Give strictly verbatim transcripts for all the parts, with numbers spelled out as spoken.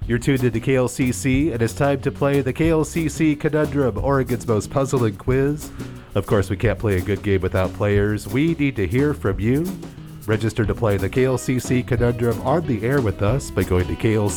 You're tuned into K L C C, and it's time to play the K L C C Conundrum, Oregon's most puzzling quiz. Of course, we can't play a good game without players. We need to hear from you. Register to play the K L C C Conundrum on the air with us by going to klcc.org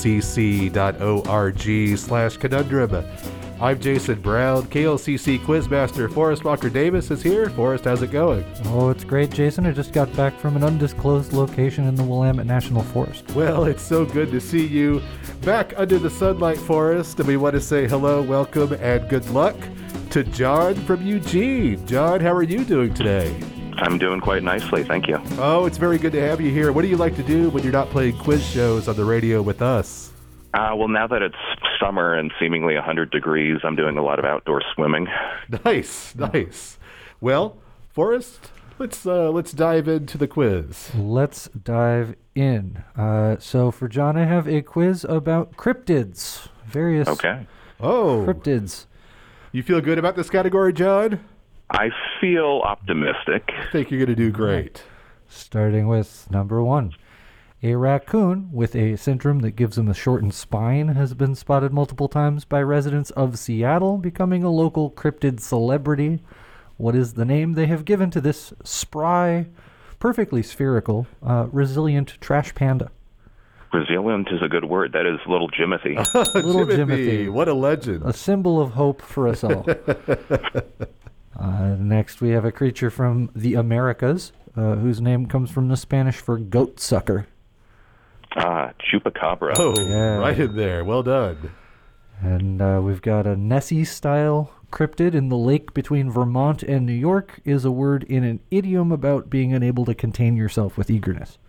slash conundrum. I'm Jason Brown. K L C C Quizmaster Forrest Walker Davis is here. Forrest, how's it going? Oh, it's great, Jason. I just got back from an undisclosed location in the Willamette National Forest. Well, it's so good to see you back under the sunlight, Forrest. And we want to say hello, welcome, and good luck to John from Eugene. John, how are you doing today? I'm doing quite nicely, thank you. Oh, it's very good to have you here. What do you like to do when you're not playing quiz shows on the radio with us? Uh, well, now that it's summer and seemingly one hundred degrees, I'm doing a lot of outdoor swimming. Nice, nice. Well, Forrest, let's uh, let's dive into the quiz. Let's dive in. Uh, so for John, I have a quiz about cryptids. Various Okay. Oh, cryptids. You feel good about this category, John? I feel optimistic. I think you're going to do great. Starting with number one. A raccoon with a syndrome that gives him a shortened spine has been spotted multiple times by residents of Seattle, becoming a local cryptid celebrity. What is the name they have given to this spry, perfectly spherical, uh, resilient trash panda? Resilient is a good word. That is little Jimothy. Little Jimothy. What a legend. A symbol of hope for us all. uh, next, we have a creature from the Americas, uh, whose name comes from the Spanish for goat sucker. Ah, Chupacabra. Oh, Yeah. right in there. Well done. And uh, we've got a Nessie-style cryptid in the lake between Vermont and New York is a word in an idiom about being unable to contain yourself with eagerness.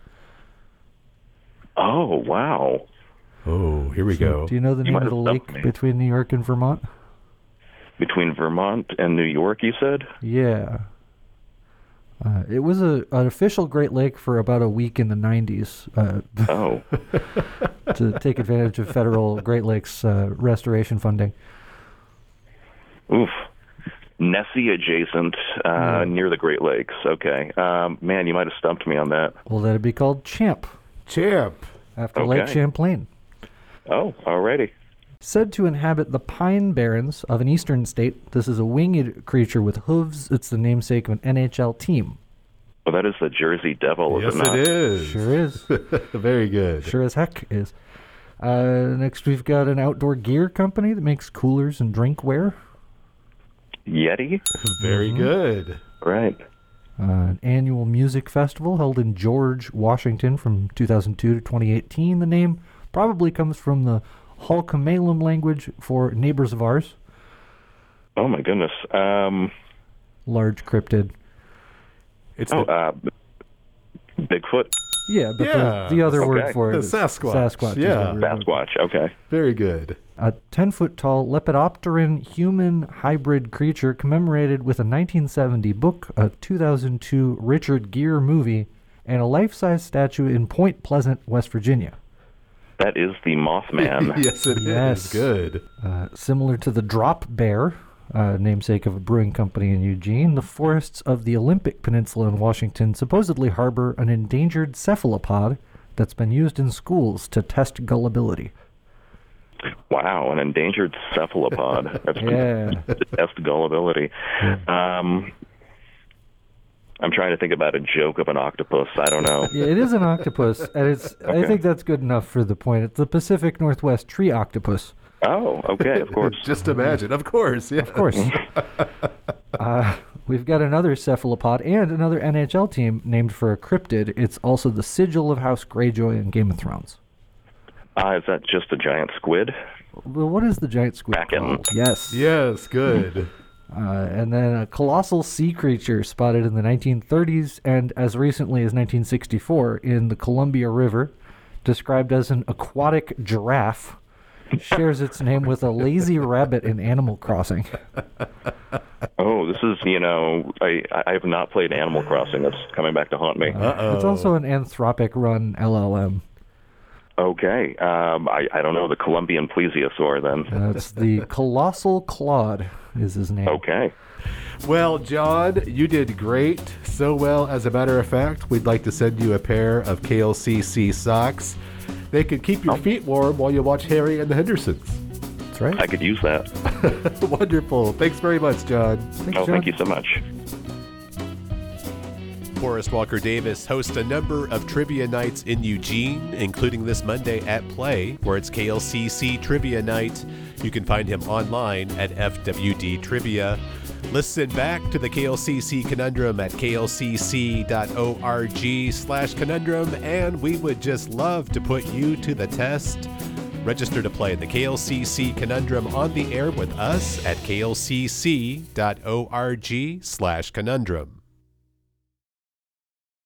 Oh, wow. Oh, here we So, go. do you know the You name might of the have lake stumped me. between New York and Vermont? Between Vermont and New York, you said? Yeah. Uh, it was a an official Great Lake for about a week in the nineties uh, Oh. to take advantage of federal Great Lakes uh, restoration funding. Oof. Nessie adjacent, uh, Yeah. near the Great Lakes. Okay. Um, man, you might have stumped me on that. Well, that'd be called Champ, Champ. after Lake Okay. Champlain. Oh, alrighty. Said to inhabit the pine barrens of an eastern state, this is a winged creature with hooves. It's the namesake of an N H L team. Well, that is the Jersey Devil, is Yes, it not? it is. Sure is. Very good. Sure as heck is. Uh, next, we've got an outdoor gear company that makes coolers and drinkware. Yeti? Very good. Right. Uh, an annual music festival held in George, Washington from two thousand two to twenty eighteen. The name probably comes from the Halkomelem language for neighbors of ours. Oh, my goodness. Um, Large cryptid. It's oh, the, uh, Bigfoot? Yeah, but Yeah, the, the other okay. word for it The is Sasquatch. Sasquatch. is Yeah. what we're looking for. Sasquatch, okay. very good. A ten-foot-tall lepidopteran human hybrid creature commemorated with a nineteen seventy book, a two thousand two Richard Gere movie, and a life-size statue in Point Pleasant, West Virginia. That is the Mothman. Yes, it is. Yes. Good. Uh, similar to the Drop Bear, uh, namesake of a brewing company in Eugene, the forests of the Olympic Peninsula in Washington supposedly harbor an endangered cephalopod that's been used in schools to test gullibility. Wow, an endangered cephalopod. That's Yeah. to test gullibility. Um, I'm trying to think about a joke of an octopus. I don't know. Yeah, it is an octopus, and it's. I Okay. think that's good enough for the point. It's the Pacific Northwest tree octopus. Oh, okay, of course. Just imagine. Of course. Yeah. Of course. uh, we've got another cephalopod and another N H L team named for a cryptid. It's also the sigil of House Greyjoy in Game of Thrones. Uh, is that just a giant squid? Well, what is the giant squid Kraken. called? Yes. Yes, good. Uh, and then a colossal sea creature spotted in the nineteen thirties and as recently as nineteen sixty-four in the Columbia River, described as an aquatic giraffe, shares its name with a lazy rabbit in Animal Crossing. Oh, this is, you know, I, I have not played Animal Crossing. That's coming back to haunt me. Uh-oh. It's also an Anthropic-run L L M. Okay. Um, I, I don't know, the Columbian plesiosaur then. That's the Colossal Claude is his name. Okay. Well, John, you did great. So well, as a matter of fact, we'd like to send you a pair of K L C C socks. They could keep your Oh. feet warm while you watch Harry and the Hendersons. That's right. I could use that. Wonderful. Thanks very much, John. Thanks, Oh, John. thank you so much. Forrest Walker Davis hosts a number of trivia nights in Eugene, including this Monday at Play, where it's K L C C Trivia Night. You can find him online at F W D Trivia. Listen back to the K L C C Conundrum at klcc.org slash conundrum, and we would just love to put you to the test. Register to play the K L C C Conundrum on the air with us at klcc.org slash conundrum.